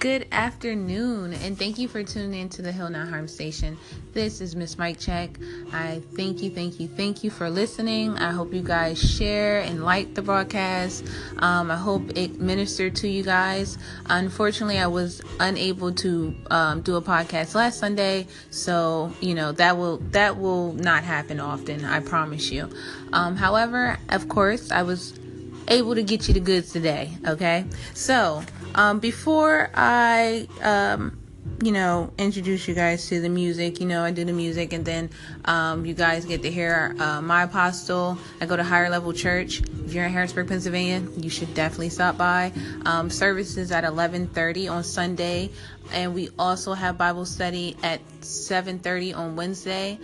Good afternoon, and thank you for tuning in to the Heal Not Harm Station. This is Miss Mike Check. I thank you for listening. I hope you guys share and like the broadcast. I hope it ministered to you guys. Unfortunately, I was unable to do a podcast last Sunday, so that will not happen often. I promise you. However, of course, I was able to get you the goods today. Okay, so. Before I, introduce you guys to the music, I do the music, and then you guys get to hear my apostle. I go to Higher Level Church. If you're in Harrisburg, Pennsylvania, you should definitely stop by. Services at 11:30 on Sunday, and we also have Bible study at 7:30 on Wednesday.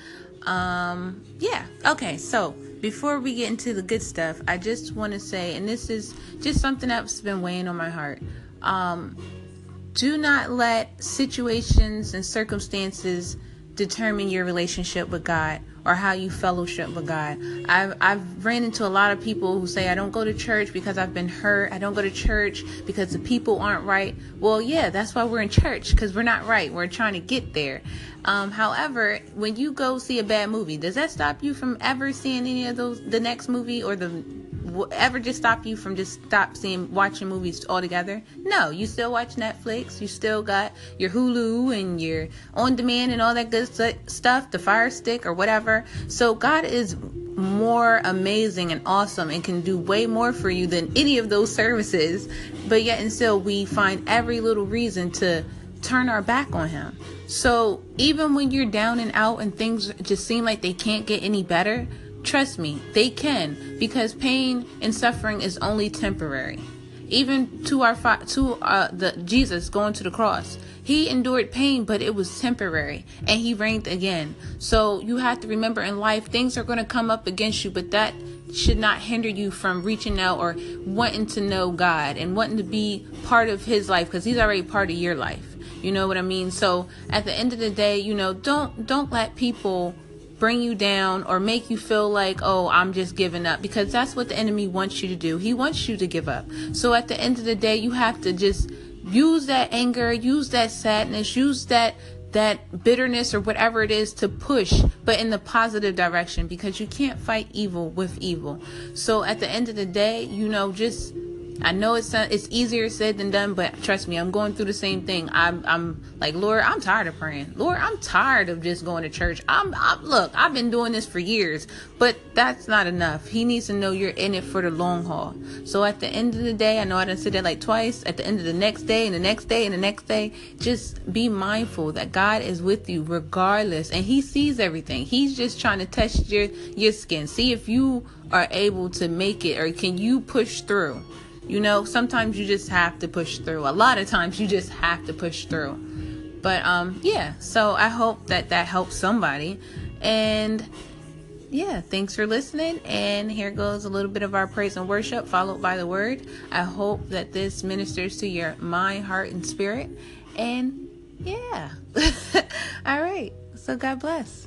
Okay, so before we get into the good stuff, I just want to say, and this is just something that's been weighing on my heart. Do not let situations and circumstances determine your relationship with God or how you fellowship with God. I've ran into a lot of people who say, I don't go to church because I've been hurt. I don't go to church because the people aren't right. Well, yeah, that's why we're in church, because we're not right. We're trying to get there. However, when you go see a bad movie, does that stop you from ever seeing any of the next movie, or ever just stop you from just watching movies altogether? No, you still watch Netflix. You still got your Hulu and your On Demand and all that good stuff, the Fire Stick or whatever. So God is more amazing and awesome and can do way more for you than any of those services. But yet and still, we find every little reason to turn our back on him. So even when you're down and out and things just seem like they can't get any better, trust me, they can, because pain and suffering is only temporary. Even to Jesus going to the cross, he endured pain, but it was temporary, and he reigned again. So you have to remember, in life, things are going to come up against you, but that should not hinder you from reaching out or wanting to know God and wanting to be part of his life, because he's already part of your life. You know what I mean? So at the end of the day, don't let people bring you down or make you feel like, oh, I'm just giving up, because that's what the enemy wants you to do. He wants you to give up. So at the end of the day, you have to just use that anger, use that sadness, use that bitterness or whatever it is to push, but in the positive direction, because you can't fight evil with evil. So at the end of the day, I know it's easier said than done, but trust me, I'm going through the same thing. I'm like, Lord, I'm tired of praying. Lord, I'm tired of just going to church. Look, I've been doing this for years, but that's not enough. He needs to know you're in it for the long haul. So at the end of the day, I know I done said that like twice, at the end of the next day and the next day and the next day, just be mindful that God is with you regardless, and he sees everything. He's just trying to test your skin. See if you are able to make it, or can you push through. Sometimes you just have to push through. A lot of times you just have to push through. But, so I hope that helps somebody. And, thanks for listening. And here goes a little bit of our praise and worship, followed by the word. I hope that this ministers to your mind, heart, and spirit. And, all right. So God bless.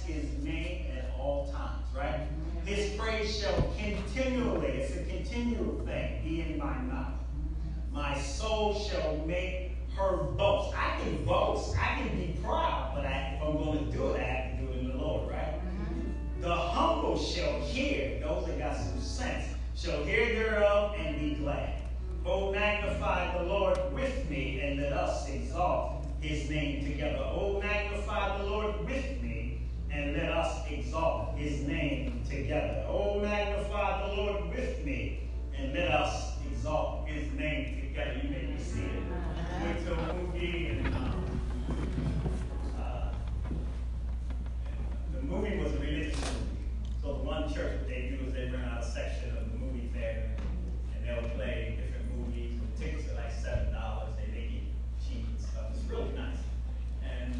his name at all times, right? His praise shall continually, it's a continual thing, be in my mouth. My soul shall make her boast. I can boast, I can be proud, but if I'm going to do it, I have to do it in the Lord, right? The humble shall hear, those that got some sense, shall hear thereof and be glad. Oh, magnify the Lord with me, and let us exalt his name together. Oh, magnify the Lord with me, and let us exalt his name together. Oh, magnify the Lord with me, and let us exalt his name together. You make me see it. I went to a movie, and the movie was a religious movie. So the one church, what they do is they bring out a section of the movie theater, and they'll play different movies. The tickets are like $7. They make it cheap and stuff. It's really nice. And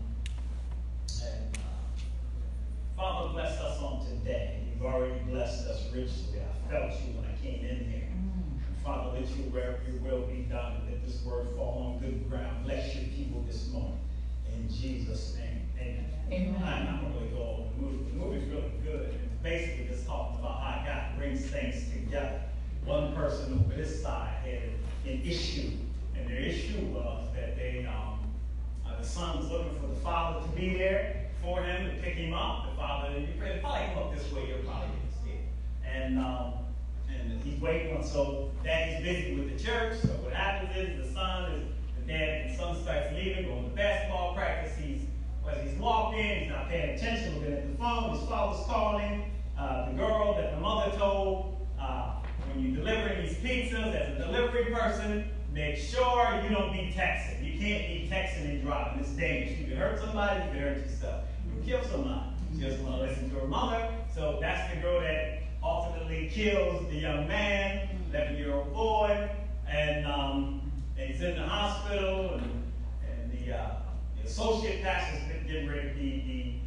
Father, bless us on today. You've already blessed us richly. I felt you when I came in here. Father, let your will be done. Let this word fall on good ground. Bless your people this morning. In Jesus' name, amen. I'm not going to really go over the movie. The movie's really good. It's basically just talking about how God brings things together. One person over this side had an issue, and their issue was that the son was looking for the father to be there for him to pick him up. The father, you probably come up this way, you'll probably get scared. And he's waiting, so daddy's busy with the church. So what happens is the son starts leaving, going to basketball practice. He's walking, he's not paying attention, looking at the phone. His father's calling. The girl that the mother told, when you're delivering these pizzas as a delivery person, make sure you don't be texting. You can't be texting and driving. It's dangerous. You can hurt somebody, you can hurt yourself. You can kill somebody. She doesn't want to listen to her mother. So that's the girl that ultimately kills the young man, 11-year-old boy, and he's in the hospital, and the associate pastor's getting ready to be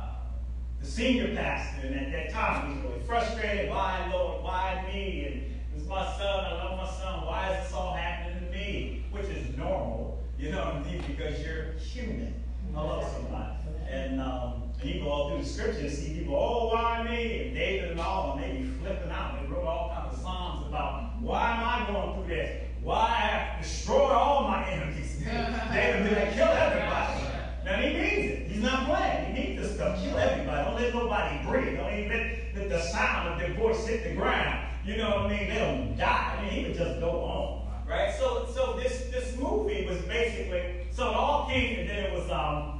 the senior pastor, and at that time he's really frustrated. Why, Lord? Why me? And it's my son. I love my son. Why is this all happening to me? Which is normal, you know what I mean? Because you're human. I love somebody. And you go all through the scripture and see people, oh, why me? And David and all of them, they be flipping out. They wrote all kinds of songs about, why am I going through this? Why I have destroyed all my enemies? David did I kill everybody? Now he means it. He's not playing. He means this stuff. Kill everybody. Don't let nobody breathe. Don't even let the sound of their voice hit the ground. You know what I mean? They don't die. I mean, he would just go on. Right? So this movie was basically, so it all came, and then it was,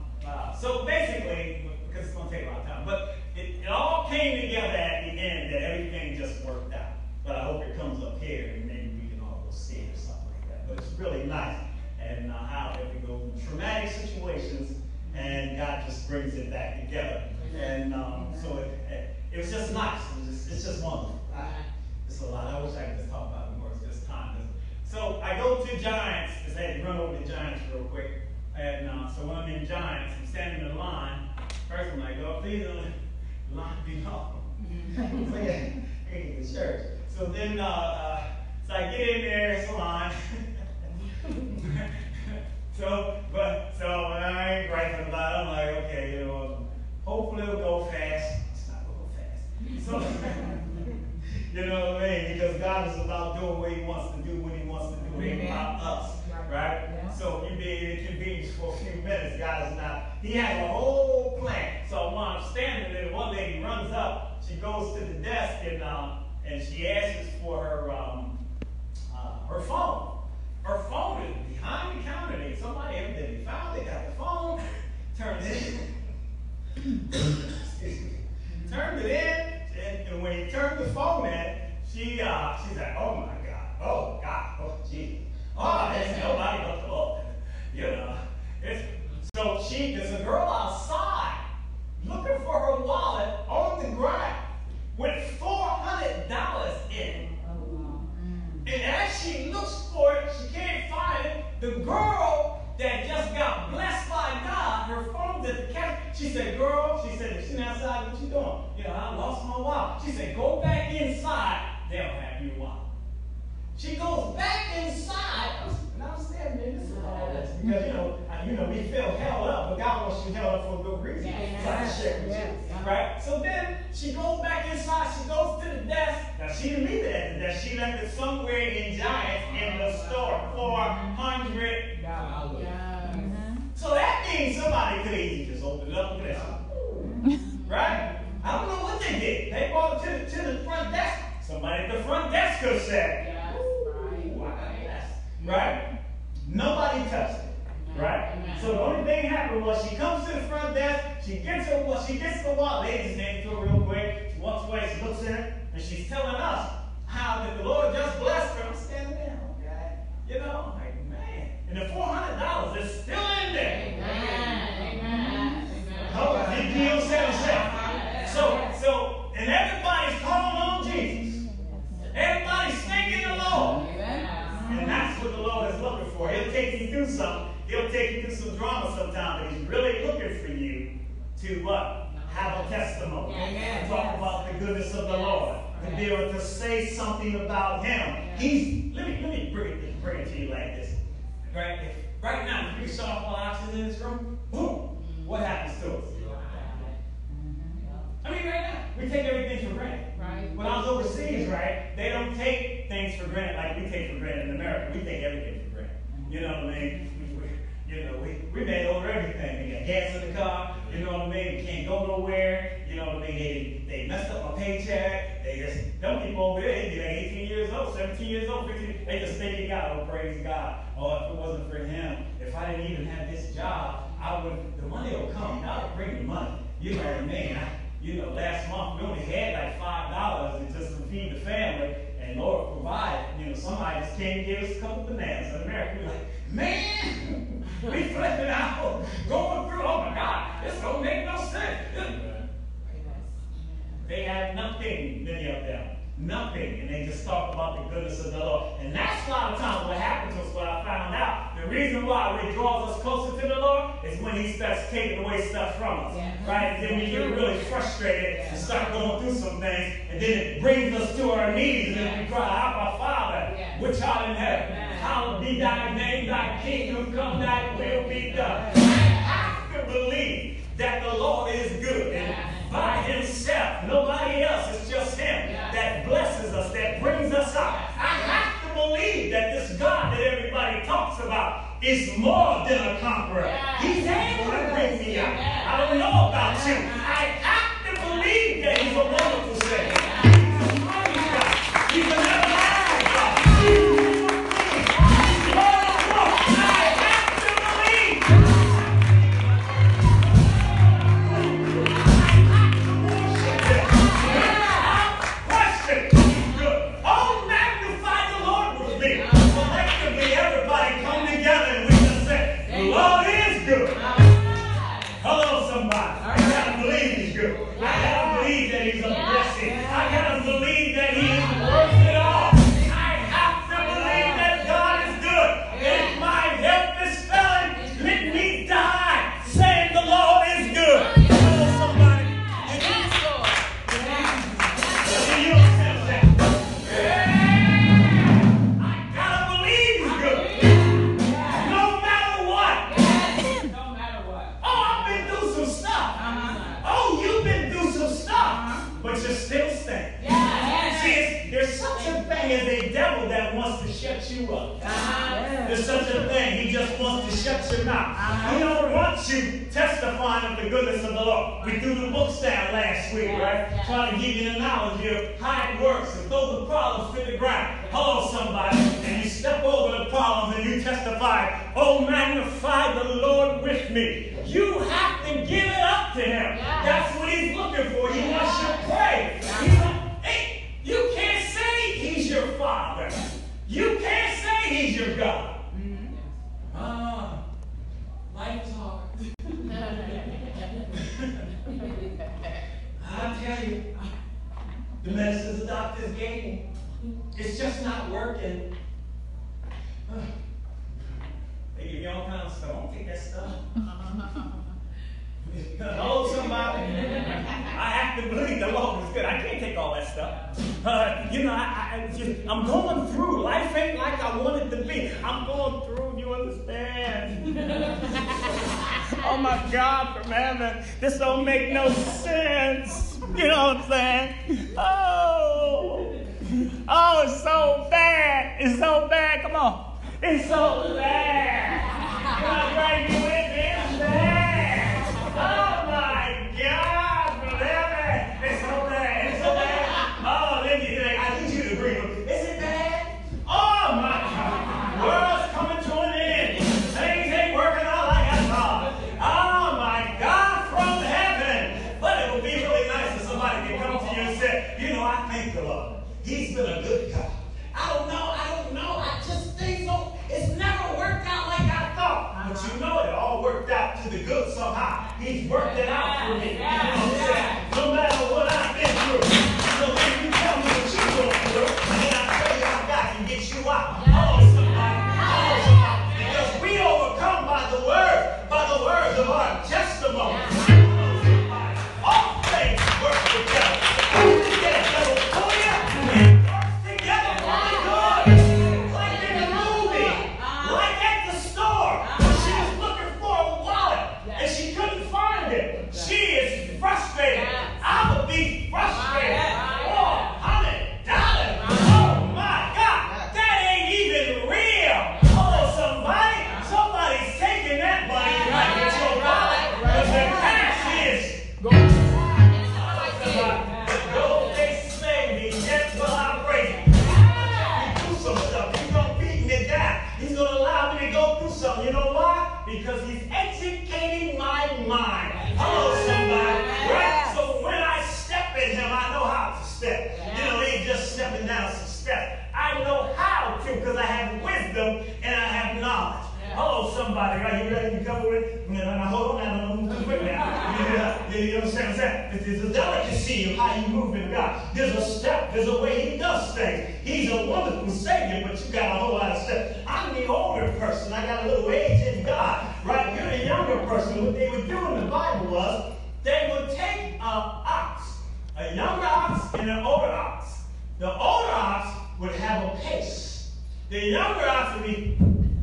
so basically, because it's going to take a lot of time, but it all came together at the end that everything just worked out. But I hope it comes up here, and maybe we can all go see it or something like that. But it's really nice, and how we go through traumatic situations, and God just brings it back together. And so it was just nice. It's just wonderful. It's a lot. I wish I could just talk about it more. It's just time. So I go to Giants, because I had to run over to Giants real quick. And so when I'm in Giants, I'm standing in line. First I'm like, oh, please don't let the line be long. So yeah, I get to church. So then, so I get in there, it's a line. so I ain't right from the line. I'm like, okay, you know, hopefully it'll go fast. It's not going to go fast. So, you know what I mean? Because God is about doing what he wants to do when he wants to do it. It ain't about us, right? Yeah. So you being inconvenienced for a few minutes, God is not. He has a whole plan. So while I'm standing there, one lady runs up. She goes to the desk and she asks for her phone. Her phone is behind the counter. There. Somebody evidently found it, got the phone, turned it in. Turned it in, and when he turned the phone in, she's like, oh my God, oh God, oh Jesus. Oh, there's nobody but the Lord. You know. So there's a girl outside looking for her wallet on the ground with $400 in it. And as she looks for it, she can't find it. The girl that just got blessed by God, her phone's at the cash. She said, girl, she said, if she's outside, what you doing? You know, I lost my wallet. She said, go back inside. They'll have your wallet. She goes back inside. understand, man, this is all this. Because, we feel held up, but God wants you held up for a good reason. So I can share with you. Right? So then she goes back inside, she goes to the desk. Now she didn't leave it at the desk. She left it somewhere in Giants in the store. $400. So that means somebody could easily just open it up and this. Right? I don't know what they did. They brought it to the front desk. Somebody at the front desk could have said, ooh, I got this. Right? Nobody touched it. Right? So the only thing happened was she comes to the front desk, she gets the wallet, ladies hand to her real quick, she walks away, she looks in it, and she's telling us how that the Lord just blessed her. I'm standing there, okay? Like, man. And the $400 is still in there. Amen. Oh, did you understand what I'm saying? So, and everybody's calling on Jesus. Everybody's thanking the Lord. And that's what the Lord is looking for. He'll take you through something. He'll take you through some drama sometimes, but he's really looking for you to what? Have a testimony. To talk about the goodness of the Lord. To be able to say something about him. Let me bring it to you like this. Right now, if you shut off all oxygen in this room, boom, what happens to us? I mean, right now, we take everything for granted. Right. When I was overseas, right, they don't take things for granted like we take for granted in America. We take everything for granted. You know what I mean? We made over everything. We got gas in the car. You know what I mean? We can't go nowhere. You know what I mean? They messed up my paycheck. Them people over there, they be like 18 years old, 17 years old, 15. They just thanking God. Oh, praise God. Oh, if it wasn't for him, if I didn't even have this job, the money will come. I would bring the money. You know what I mean? Last month we only had like $5 just to feed the family, and Lord provided. Somebody just came and gave us a couple bananas. In America, we're like, man, we flipping out, going through. Oh my God, this don't make no sense. They had nothing, many of them. Nothing. And they just talk about the goodness of the Lord. And that's a lot of times what happens to us, what I found out. The reason why it draws us closer to the Lord is when he starts taking away stuff from us. Right? And then we get really frustrated and start going through some things. And then it brings us to our knees. And then we cry, Abba, Father, which art in heaven. Hallowed be thy name, thy kingdom come, thy will be done. I have to believe that the Lord is good. And by himself, nobody else. It's just him that blesses us, that brings us up. I have to believe that this God that everybody talks about is more than a conqueror. He's able to bring me out. I don't know about you. I have to believe that he's a wonderful Savior. He's a mighty God. He's an everlasting God. I have to believe. There's such a thing. He just wants to shut your mouth. He don't want you testifying of the goodness of the Lord. We threw the books down last week, right? Trying to give you an analogy of how it works and throw the problems to the ground. Hello, somebody. And you step over the problems and you testify, oh, magnify the Lord with me. You have to give it up to him. That's what he's looking for. He wants you to pray. He's like, hey, you can't say he's your father. You can't say he's your God. Life is hard. I tell you, the medicines the doctors gave me, it's just not working. They give me all kinds of stuff. I don't take that stuff. Hello, somebody. I have to believe the Lord is good. I can't take all that stuff. I'm going through. Life ain't like I want it to be. I'm going through. You understand? Oh my God, from heaven. This don't make no sense. You know what I'm saying? Oh, it's so bad. It's so bad. Come on. It's so bad. Can I drag you with me? It's bad. Oh my God, from heaven. It's so bad. It's so bad. Oh, I need you to agree with me. Is it bad? Oh my God. The world's coming to an end. Things ain't working out like I thought. Oh my God, from heaven. But it would be really nice if somebody could come to you and say, I thank the Lord. He's been a good God. I don't know. It's never worked out like I thought. But it all worked out to the good somehow. He's worked it out for me. No matter what I've been through. So then you tell me what you're going through, and then I tell you how God can get you out. Somebody. Because we overcome by the words of our testimony. All things work together. For you, and work together for the good. Like in the movie, like at the store. She was looking for a wallet and she couldn't find it. She is frustrated. I would be frustrated. $400. Oh my God, that ain't even real. Somebody's taking that money right into your wallet. But the cash is gone. He's going to allow me to go through something. You know why? Because he's educating my mind. Hello, somebody. Right? So when I step in him, I know how to step. It ain't just stepping down some steps. I know how to because I have wisdom and I have knowledge. Hello, somebody. Right? You ready to cover it? Now, hold on. Now, don't move quick now. You understand what I'm saying? There's a delicacy of how you move in God. There's a step. There's a way he does things. He's a wonderful Savior, but you got a whole lot of steps. I'm the older person. I got a little age in God. Right? You're the younger person. What they would do in the Bible was they would take an ox, a younger ox and an older ox. The older ox would have a pace. The younger ox would be...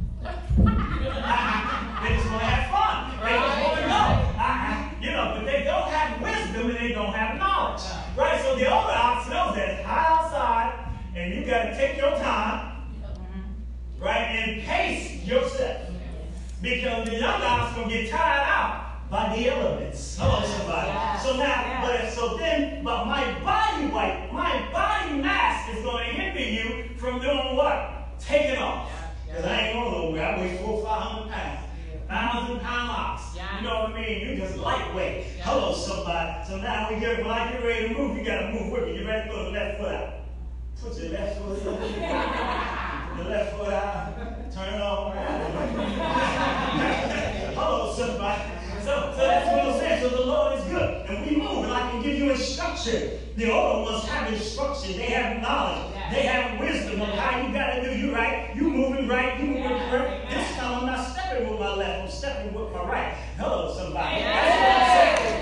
They just want to have fun. They just want to go. But they don't have wisdom and they don't have knowledge. Right? So the older ox knows that it's hot outside and you got to take your time, right, and pace yourself. Because the younger ox will get tired out by the elements. Hello, somebody. So now, but my body mass is going to hinder you from doing what? Taking off. Because I ain't going nowhere. I weigh 400 or 500 pounds. 1,000-pound ox. You know what I mean? You just lightweight. Hello, somebody. So now when I get ready to move, you got to move with me. You ready to throw the left foot out? Put your left foot out. Put the left foot out. Turn it all around. Hello, somebody. So that's what I'm saying. So the Lord is good. And we move, and I can give you instruction. The older ones have instruction. They have knowledge. They have wisdom of how you got to do. You right. You moving right. You moving correct. This time I'm not stepping with my left. I'm stepping with my right. Hello, somebody. That's what I'm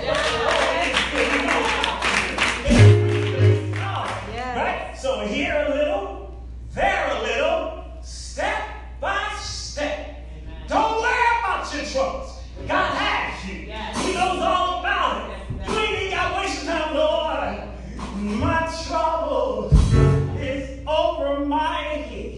saying. Right? So here a little, there a little, step by step. Don't worry about your troubles. God has you. He knows all about it. You ain't even got to waste your time, Lord. My troubles is over my head.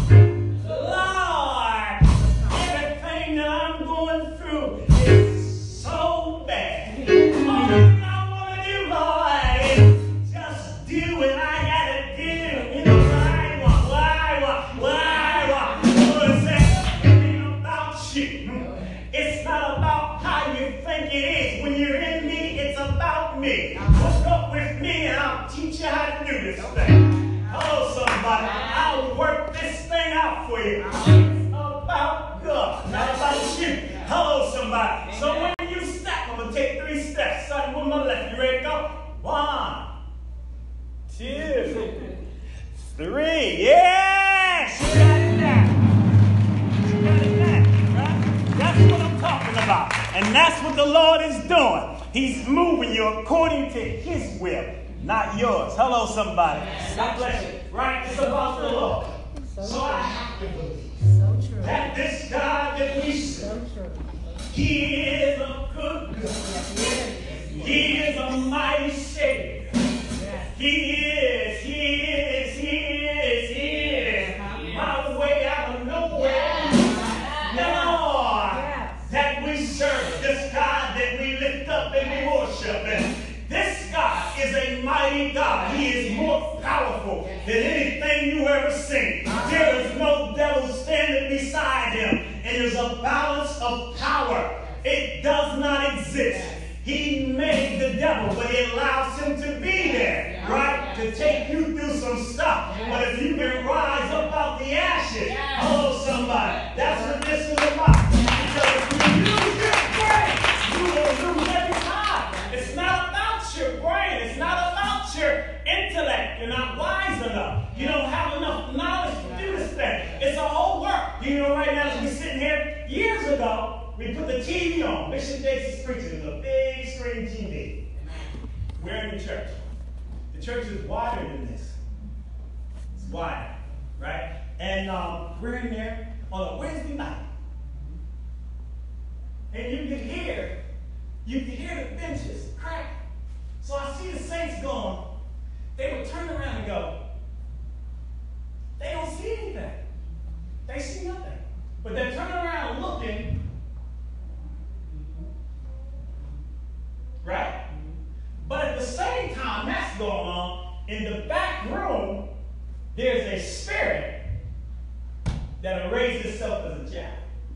Lord, everything that I'm going through is so bad. All I want to do, Lord, is just do what I got to do. You know what I want, what I want. Lord says, it ain't about you. It's not about how you think it is. When you're in me, it's about me. Hook up with me and I'll teach you how to do this thing. Hello, somebody. I'll work this thing out for you. It's about God, not about you. Hello, somebody. So when you step, I'm going to take 3 steps. Starting with my left. You ready to go? 1, 2, 3. Yes! You got it now. You got it now. Right? That's what I'm talking about. And that's what the Lord is doing. He's moving you according to his will, not yours. Hello, somebody. God bless you. Right? It's about the Lord. So I have to believe that this God that we serve, He is a good God. He is a mighty Savior. He is my way out of nowhere. Lord, that we serve, this God that we lift up and we worship. And this God is a mighty God. He is more powerful than anything you ever seen. There is no devil standing beside him. And there's a balance of power. It does not exist. He made the devil, but he allows him to be there, right? To take you through some stuff. But if you can rise up out the ashes, hello somebody, that's what this is about. Because if you use your brain, you will lose every time. It's not about your brain. It's not about your intellect. You're not wise enough. You don't have enough knowledge to do this thing. It's a whole work. You know, right now as we're sitting here, years ago, we put the TV on. Bishop Jakes is preaching. It's a big screen TV. We're in the church. The church is wider than this. It's wider, right? And we're in there on a Wednesday night. And you can hear the benches crack. So I see the saints going. They would turn around and go, they don't see anything. They see nothing. But they're turning around looking. Right? But at the same time that's going on, in the back room, there's a spirit that will raise itself as a jack.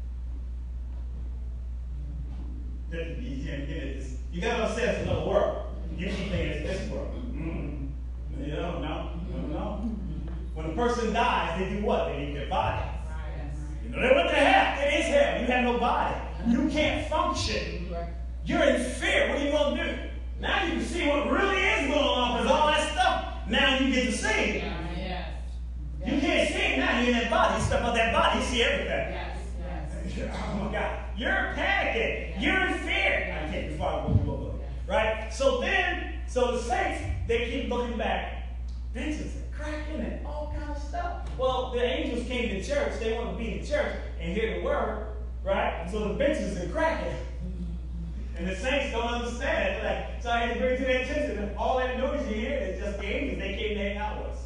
You got to say it's another world. You keep thinking it's this world. Mm-hmm. You don't know. When a person dies, they do what? They leave their body. You know, they went to hell. It is hell. You have no body. You can't function. You're in fear. What are you going to do? Now you can see what really is going on because all that stuff, now you get to see it. You can't see it now. You're in that body. You step out that body, you see everything. Oh my God. You're panicking. You're in fear. I can't be far away. Right? So the saints, they keep looking back. Benches are cracking and all kinds of stuff. Well, the angels came to church. They want to be in church and hear the word. Right? So the benches are cracking. And the saints don't understand it. So I had to bring to their attention that all that noise you hear is just the angels. They came to hang out with us.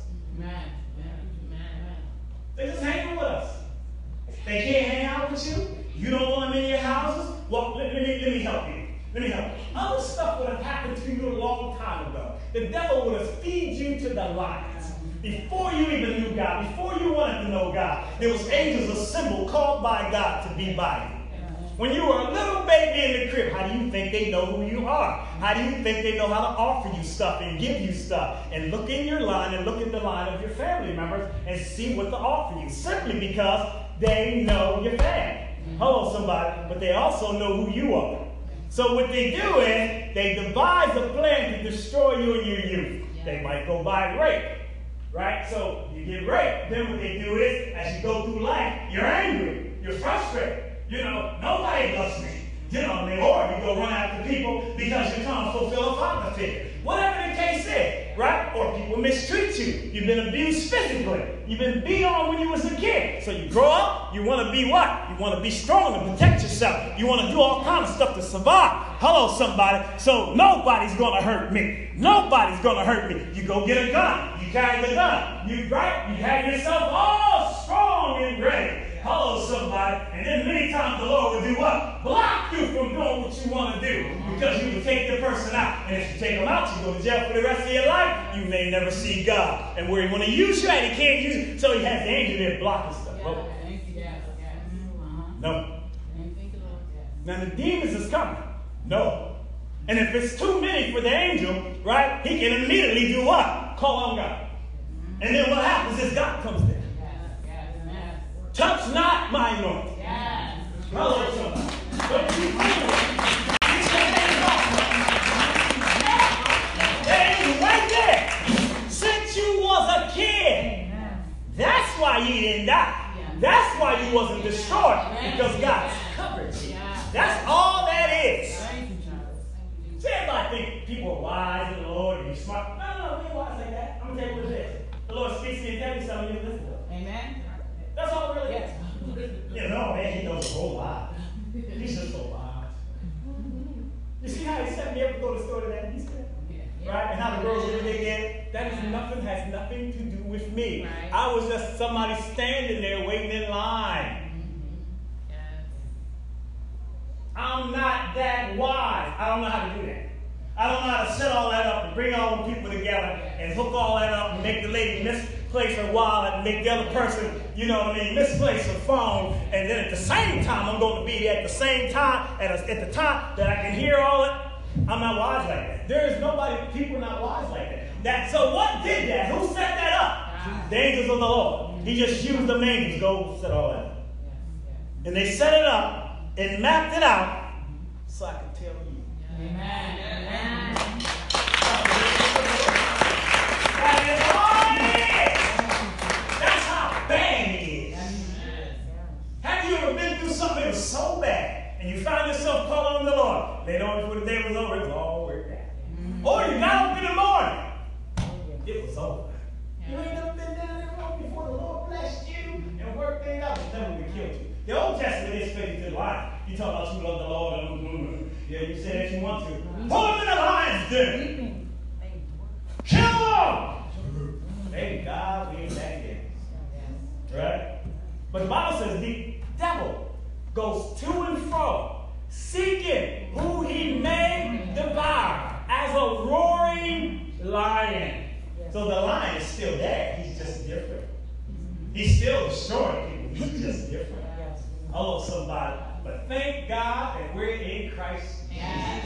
They're just hanging with us. They can't hang out with you. You don't want them in your houses. Well, let me help you. Other stuff would have happened to you a long time ago. The devil would have fed you to the lions. Before you even knew God, before you wanted to know God, there was angels assembled, called by God to be by you. When you were a little baby in the crib, how do you think they know who you are? How do you think they know how to offer you stuff and give you stuff? And look in your line and look at the line of your family members and see what to offer you. Simply because they know your family. Hello, somebody. But they also know who you are. So what they do is they devise a plan to destroy you in your youth. They might go by rape. Right? So you get raped. Then what they do is, as you go through life, you're angry. You're frustrated. You know, nobody loves me. You know, or you go run after people because you're trying to fulfill a father figure. Whatever the case is, right? Or people mistreat you. You've been abused physically. You've been beat on when you was a kid. So you grow up, you want to be what? You want to be strong to protect yourself. You want to do all kinds of stuff to survive. Hello, somebody. So nobody's going to hurt me. Nobody's going to hurt me. You go get a gun. You carry the gun. You have yourself all strong and ready. Hello, somebody. And then many times the Lord will do what? Block you from doing what you want to do. Because you will take the person out. And if you take them out, you go to jail for the rest of your life. You may never see God. And where he want to use you at, he can't use you. So he has the angel there blocking stuff. Well, no. Now the demons is coming. No. And if it's too many for the angel, right, he can immediately do what? Call on God. And then what happens is God comes there. Touch not my anointing. Hello, somebody. Don't you feel it? Get your hands off. That angel right there. Since you was a kid, that's why you didn't die. That's why you wasn't destroyed. Because God's covered you. That's all that is. See, everybody think people are wise in the Lord and you're smart. No. has nothing to do with me. Right. I was just somebody standing there waiting in line. I'm not that wise. I don't know how to do that. I don't know how to set all that up and bring all the people together and hook all that up and make the lady misplace her wallet and make the other person, you know what I mean, misplace her phone. And then at the same time, I'm going to be there at the same time, at the time that I can hear all it. I'm not wise like that. There is nobody, people not wise like that. So what did that? Who set that up? The angels of the Lord. He just used them angels. Go set all that up. And they set it up and mapped it out so I could tell you. Amen. Amen. That is all it is. That's how bad it is. Have you ever been through something that was so bad and you found yourself calling on the Lord? Later on before the day was over, it was all worked out. Or you got up in the morning, it was over. You ain't never been down there wrong before the Lord blessed you and worked things out. The devil would kill you. The Old Testament is faith to the lion. You talk about you love the Lord. Yeah, you say that you want to. Pull him in the lion's den. Kill him. Thank God we ain't that yet. Right? But the Bible says the devil goes to and fro, seeking who he may devour as a roaring lion. So the lion is still there. He's just different. He's still destroying people. He's just different. Hello, somebody. But thank God that we're in Christ Jesus.